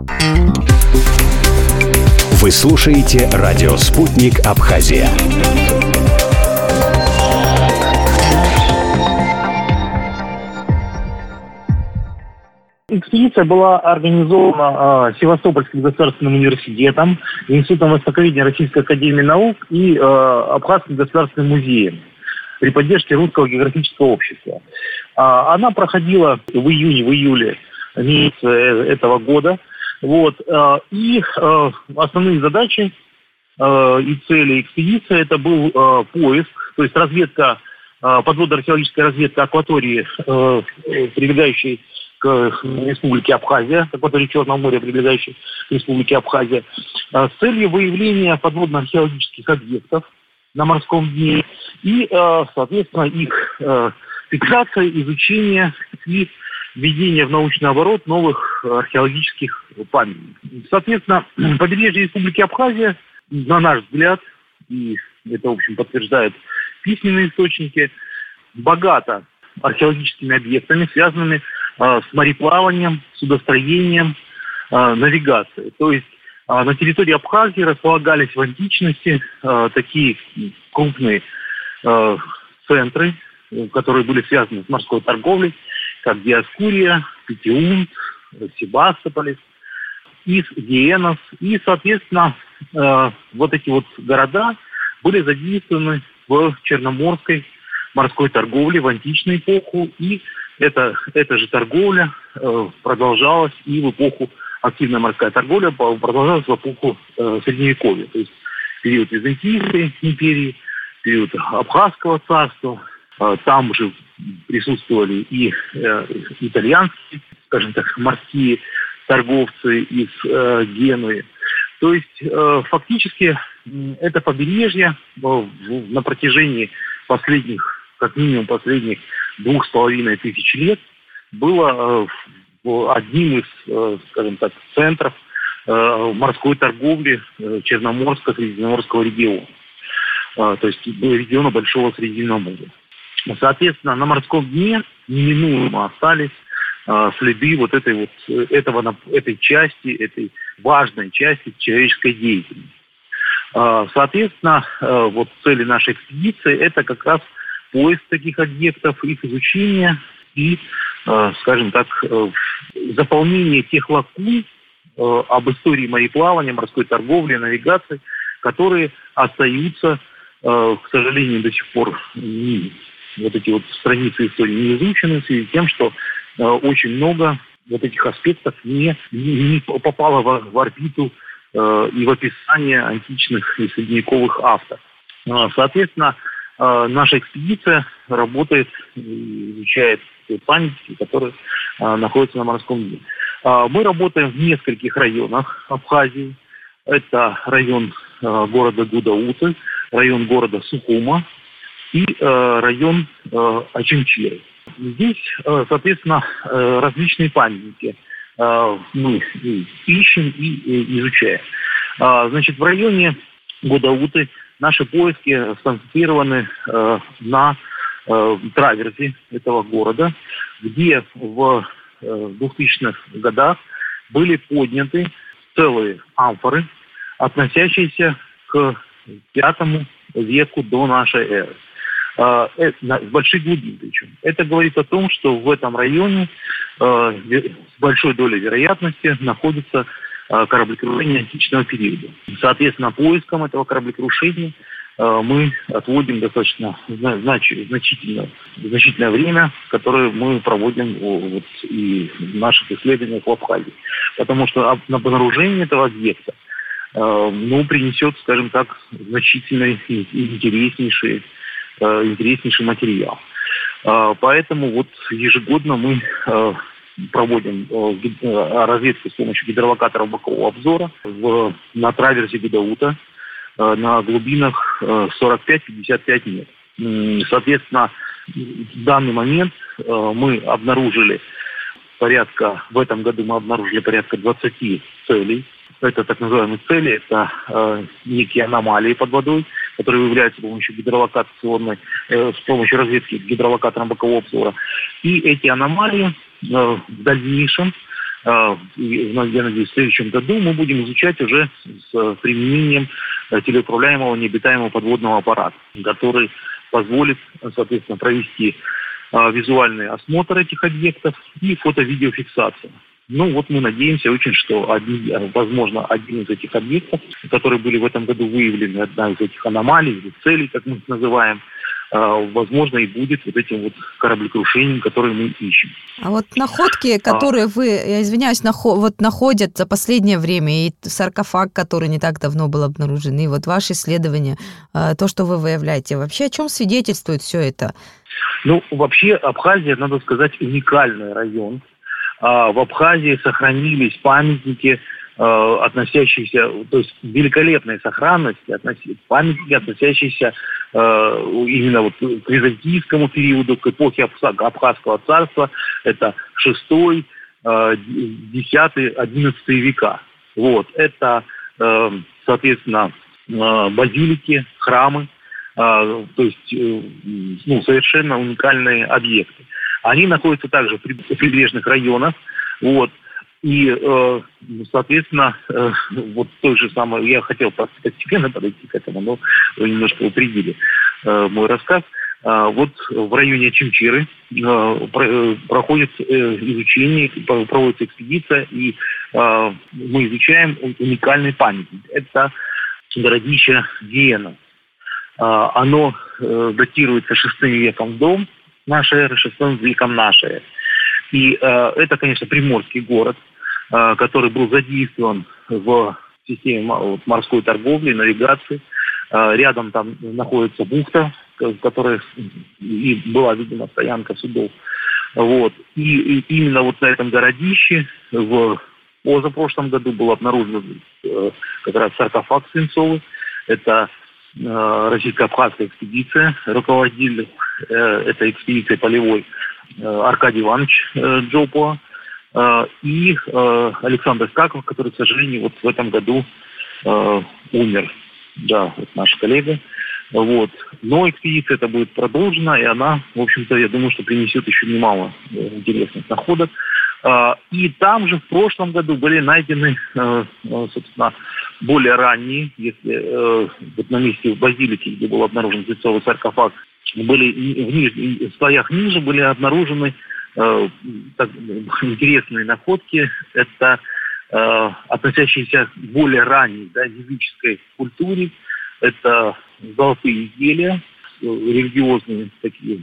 Вы слушаете радио «Спутник Абхазия». Экспедиция была организована Севастопольским государственным университетом, Институтом востоковедения Российской академии наук и Абхазским государственным музеем при поддержке Русского географического общества. Она проходила в июне-июле месяце этого года. И основные задачи и цели экспедиции это был поиск, то есть разведка, подводно-археологическая разведка акватории, прилегающей к республике Абхазия, акватории Черного моря, прилегающей к республике Абхазия, с целью выявления подводно-археологических объектов на морском дне и, соответственно, их фиксация, изучение и введение в научный оборот новых археологических памятников. Соответственно, побережье республики Абхазия, на наш взгляд, и это, в общем, подтверждают письменные источники, богато археологическими объектами, связанными с мореплаванием, судостроением, навигацией. То есть на территории Абхазии располагались в античности такие крупные центры, которые были связаны с морской торговлей, как Диоскурия, Питиун, Себастополис, Гиенос. И, соответственно, вот эти вот города были задействованы в черноморской морской торговле в античную эпоху. И эта же торговля продолжалась и в эпоху, активная морская торговля продолжалась в эпоху Средневековья. То есть период Византийской империи, период Абхазского царства. Там же присутствовали и итальянские, скажем так, морские торговцы из Генуи. То есть фактически это побережье на протяжении как минимум последних 2500 лет было одним из, скажем так, центров морской торговли Черноморско-Средиземноморского региона. То есть региона Большого Средиземноморья. Соответственно, на морском дне неминуемо остались следы этой части, этой важной части человеческой деятельности. Соответственно, цели нашей экспедиции – это как раз поиск таких объектов, их изучение и, скажем так, заполнение тех лакун об истории мореплавания, морской торговли, навигации, которые остаются, к сожалению, до сих пор эти страницы истории не изучены в связи с тем, что очень много этих аспектов не попало в орбиту и в описание античных и средневековых авторов. Соответственно, наша экспедиция работает, изучает памятники, которые находятся на морском дне. Мы работаем в нескольких районах Абхазии. Это район города Гудауты, район города Сухума и район Очимчиры. Здесь, соответственно, различные памятники мы ищем и изучаем. Значит, в районе Гудауты наши поиски сконцентрированы на траверзе этого города, где в 2000-х годах были подняты целые амфоры, относящиеся к V веку до нашей эры. С большой глубины причем. Это говорит о том, что в этом районе с большой долей вероятности находится кораблекрушение античного периода. Соответственно, поиском этого кораблекрушения мы отводим достаточно значительное время, которое мы проводим и в наших исследованиях в Абхазии. Потому что обнаружение этого объекта принесет, скажем так, значительный и интереснейший материал. Поэтому ежегодно мы проводим разведку с помощью гидролокаторов бокового обзора на траверзе Гудаута на глубинах 45-55 метров. Соответственно, в данный момент мы обнаружили в этом году мы обнаружили порядка 20 целей. Это так называемые цели, это некие аномалии под водой, которые выявляются с помощью разведки гидролокатором бокового обзора. И эти аномалии в дальнейшем я надеюсь, в следующем году мы будем изучать уже с применением телеуправляемого необитаемого подводного аппарата, который позволит, соответственно, провести визуальный осмотр этих объектов и фото-видеофиксацию. Вот мы надеемся очень, что возможно, один из этих объектов, которые были в этом году выявлены, одна из этих аномалий или целей, как мы их называем, возможно, и будет этим кораблекрушением, которое мы ищем. А находки, которые я извиняюсь, находят за последнее время, и саркофаг, который не так давно был обнаружен, и ваши исследования, то, что вы выявляете, вообще о чем свидетельствует все это? Вообще Абхазия, надо сказать, уникальный район. В Абхазии сохранились памятники, относящиеся, то есть великолепной сохранности, памятники, относящиеся именно к византийскому периоду, к эпохе Абхазского царства. Это 6, 10, 11 века. Это, соответственно, базилики, храмы, то есть совершенно уникальные объекты. Они находятся также в прибрежных районах. И, соответственно, той же самой, я хотел постепенно подойти к этому, но вы немножко упредили мой рассказ. В районе Очимчиры проходит изучение, проводится экспедиция, и мы изучаем уникальный памятник. Это городище Виена. Оно датируется VI веком до нашей эры, VI веком нашей эры. И это, конечно, приморский город, который был задействован в системе морской торговли, навигации. Рядом там находится бухта, в которой и была, видимо, стоянка судов. И именно на этом городище в позапрошлом году был обнаружен как раз саркофаг свинцовый. Это российско-абхазская экспедиция, руководитель этой экспедиции полевой Аркадий Иванович Джопуа и Александр Скаков, который, к сожалению, в этом году умер. Да, наш коллега. Но экспедиция эта будет продолжена, и она, в общем-то, я думаю, что принесет еще немало интересных находок. И там же в прошлом году были найдены, собственно, более ранние, если на месте базилики, где был обнаружен свинцовый саркофаг, в слоях ниже были обнаружены интересные находки. Это относящиеся к более ранней языческой культуре. Это золотые изделия, религиозные такие,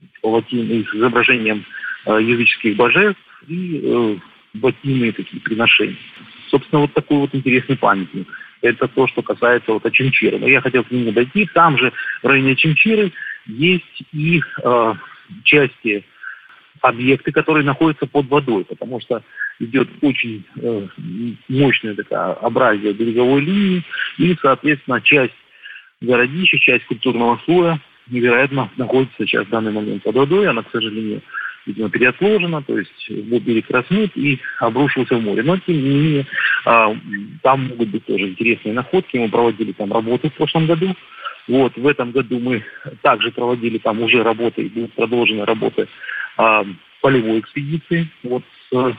с изображением языческих божеств и батийные такие приношения. Собственно, такой интересный памятник. Это то, что касается Очимчиры. Но я хотел к нему дойти. Там же, в районе Очимчиры, есть и части, объекты, которые находятся под водой, потому что идет очень мощная такая абразия береговой линии, и, соответственно, часть городища, часть культурного слоя, невероятно, находится сейчас в данный момент под водой. Она, к сожалению, видимо, переотложена, то есть берег рассмыт и обрушился в море. Но, тем не менее, там могут быть тоже интересные находки. Мы проводили там работу в прошлом году. В этом году мы также проводили там уже работы, и будут продолжены работы полевой экспедиции с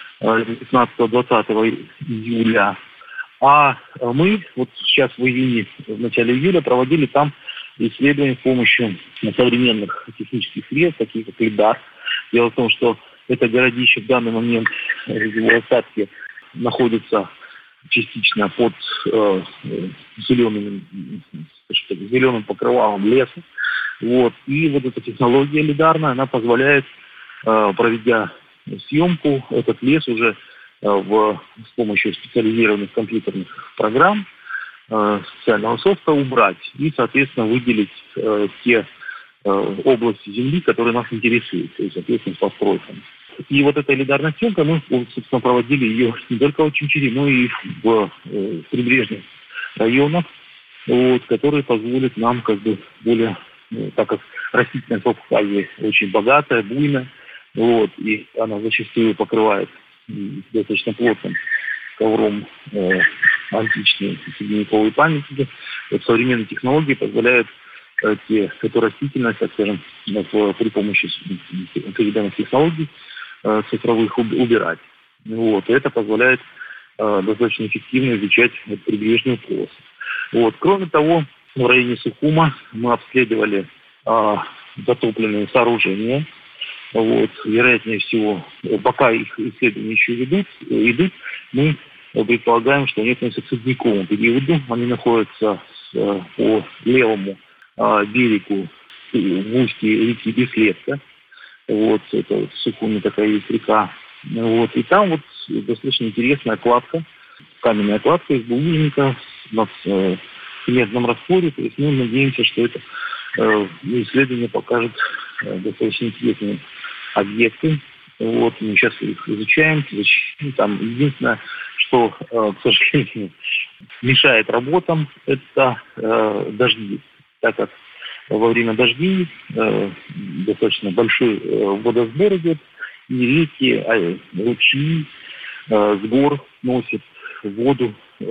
19-20 июля. А мы сейчас в июне, в начале июля проводили там исследования с помощью современных технических средств, таких как лидар. Дело в том, что это городище в данный момент, его остатки находятся частично под зеленым покрывалом леса. И эта технология лидарная, она позволяет, проведя съемку, этот лес уже с помощью специализированных компьютерных программ, специального софта убрать и, соответственно, выделить те области Земли, которые нас интересуют, то есть, соответственно, с постройками. И эта лидарная съемка, мы, собственно, проводили ее не только в Очимчире, но и в прибрежных районах, которые позволят нам более, так как растительность в Абхазии очень богатая, буйная, и она зачастую покрывает достаточно плотным ковром античные средневековые памятники. Современные технологии позволяют эту растительность, так скажем, при помощи современных технологий цифровых убирать. Вот, и это позволяет достаточно эффективно изучать прибрежную полосу. Вот. Кроме того, в районе Сухума мы обследовали затопленные сооружения. Вот. Вероятнее всего, пока их исследования еще идут, мы предполагаем, что они относятся к ледниковому периоду. Они находятся по левому берегу в устье реки Беследка. Вот, это в Сухуме такая есть река. Вот, и там вот достаточно интересная кладка, каменная кладка из булыжника в цементном растворе. То есть мы надеемся, что это исследование покажет достаточно интересные объекты. Вот, мы сейчас их изучаем. Там единственное, что, к сожалению, мешает работам, это дожди. Так как во время дождей достаточно большой водосбор идет, и реки, ручьи с гор носят воду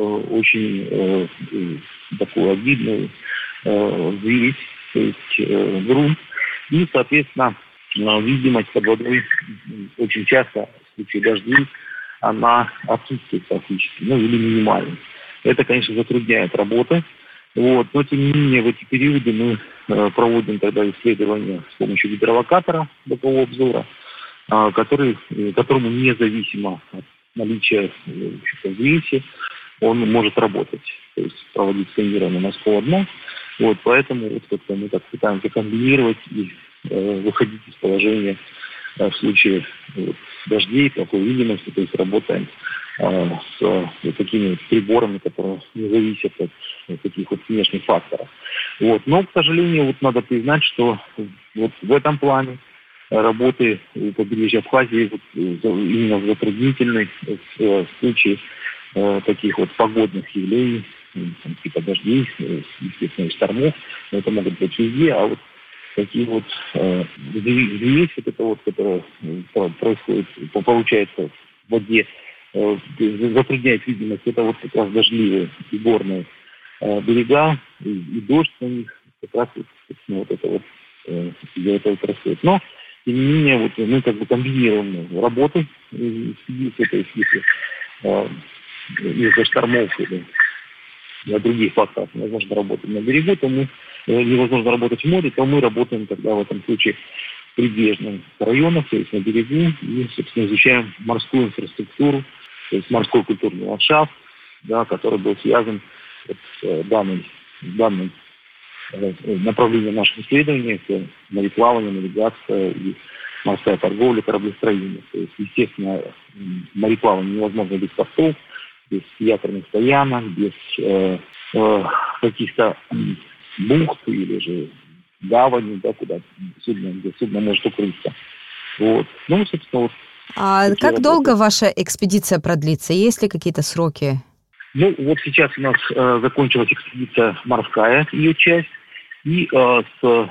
очень такую обидную взвесь, то есть грунт. И, соответственно, видимость под водой очень часто в случае дождей она отсутствует практически, или минимальна. Это, конечно, затрудняет работу. Вот. Но, тем не менее, в эти периоды мы проводим тогда исследования с помощью гидролокатора бокового обзора, которому независимо от наличия взвеси он может работать. То есть проводить сканирование морского дна. Вот, поэтому вот как-то мы так пытаемся комбинировать и выходить из положения в случае дождей, плохой видимости, то есть работаем с такими приборами, которые не зависят от таких вот внешних факторов. Вот. Но, к сожалению, вот надо признать, что вот в этом плане работы у побережья Абхазии именно затруднительны в случае таких вот погодных явлений, типа дождей, естественно, и штормов. Но это могут быть везде, а вот такие вот взвесь, вот это вот, которая происходит, получается в воде, затрудняет видимость, это вот как раз дождливые и горные берега, и дождь на них, как раз вот это вот для этого происходит. Но, тем не менее, вот мы как бы комбинируем работу экспедиции, то есть если из-за штормов или для других факторов невозможно работать на берегу, то невозможно работать в море, то мы работаем тогда в этом случае в прибрежных районах, то есть на берегу, и, собственно, изучаем морскую инфраструктуру, то есть морской культурный ландшафт, да, который был связан с данным направлением наших исследований, это мореплавание, навигация и морская торговля, кораблестроение. То есть, естественно, мореплавание невозможно без портов, без якорных стоянок, без каких-то бухт или же гавани, да, куда судно может укрыться. Вот. Ну, собственно, вот. А как долго ваша экспедиция продлится? Есть ли какие-то сроки? Ну, вот сейчас у нас закончилась экспедиция морская, ее часть, и с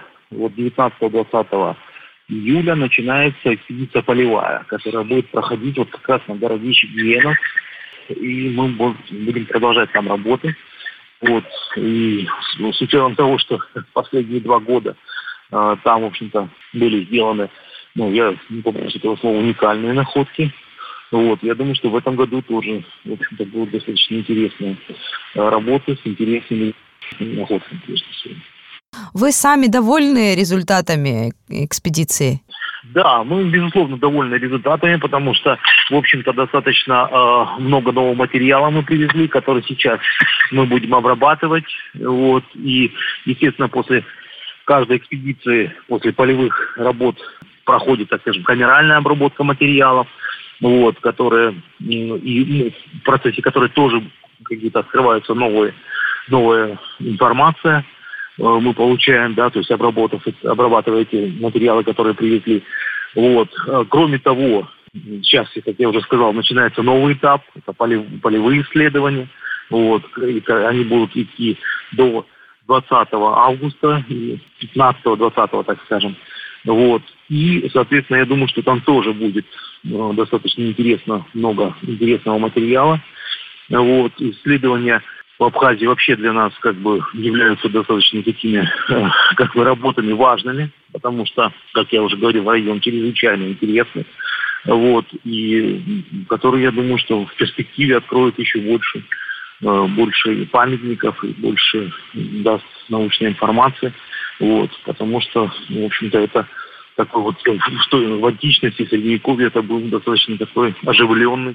19-20 июля начинается экспедиция полевая, которая будет проходить вот как раз на городище Гиенов, и мы будем продолжать там работы. Вот. И с учетом того, что последние 2 года там, в общем-то, были сделаны, я не помню этого слова, уникальные находки. Вот. Я думаю, что в этом году тоже, в общем-то, будут достаточно интересные работы с интересными находками, прежде всего. Вы сами довольны результатами экспедиции? Да, мы, безусловно, довольны результатами, потому что, в общем-то, достаточно много нового материала мы привезли, который сейчас мы будем обрабатывать. Вот. И, естественно, после каждой экспедиции, после полевых работ проходит, так скажем, камеральная обработка материалов, вот, которые, и в процессе которой тоже какие-то открываются новая информация. Мы получаем, да, то есть обрабатывая эти материалы, которые привезли. Вот. Кроме того, сейчас, как я уже сказал, начинается новый этап, это полевые исследования. Вот. И они будут идти до 20 августа, 15-20, так скажем. Вот. И, соответственно, я думаю, что там тоже будет достаточно много интересного материала. Вот. Исследования в Абхазии вообще для нас являются достаточно такими работами важными, потому что, как я уже говорил, район чрезвычайно интересный. и который, я думаю, что в перспективе откроет еще больше памятников и больше даст научной информации, потому что, в общем-то, это такой в античности, в Средневековье это был достаточно такой оживленный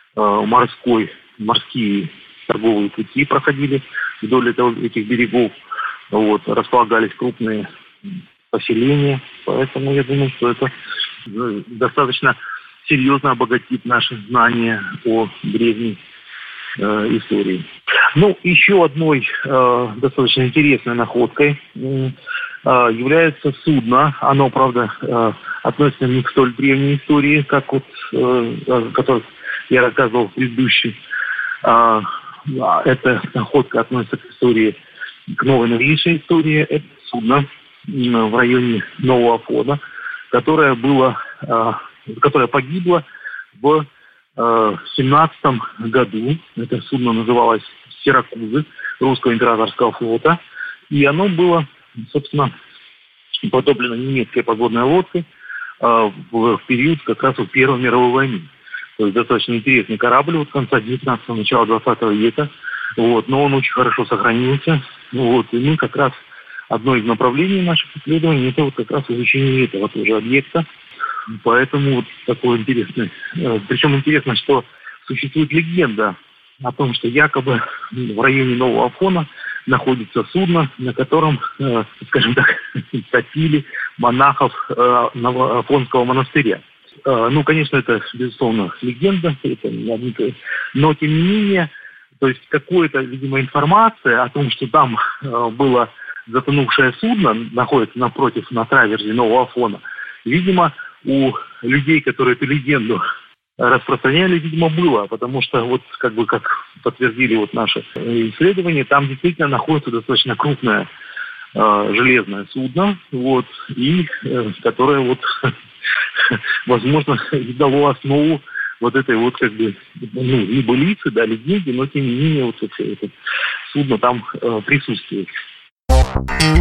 морские торговые пути проходили вдоль этих берегов, располагались крупные поселения, поэтому я думаю, что это достаточно серьезно обогатит наши знания о древней истории. Еще одной достаточно интересной находкой является судно. Оно, правда, относится не к столь древней истории, как о которой я рассказывал в предыдущем. Эта находка относится к новейшей истории. Это судно в районе Нового Афона, которое погибло в 17 году. Это судно называлось «Сиракузы» русского императорского флота. И оно было, собственно, потоплено немецкой подводной лодкой в период как раз Первой мировой войны. То есть достаточно интересный корабль конца 19-го, начала 20 века. Но он очень хорошо сохранился. И мы как раз одно из направлений наших исследований это как раз изучение этого тоже объекта. Поэтому такое интересное. Причем интересно, что существует легенда о том, что якобы в районе Нового Афона находится судно, на котором, скажем так, топили монахов Афонского монастыря. Конечно, это, безусловно, легенда, но, тем не менее, то есть какая-то, видимо, информация о том, что там было затонувшее судно, находится напротив, на траверзе Нового Афона, видимо, у людей, которые эту легенду распространяли, видимо, было, потому что как подтвердили наши исследования, там действительно находится достаточно крупное железное судно, и которое возможно дало основу этой небылицы, легенде, но тем не менее это судно там присутствует.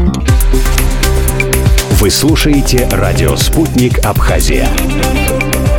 Вы слушаете радио «Спутник Абхазия».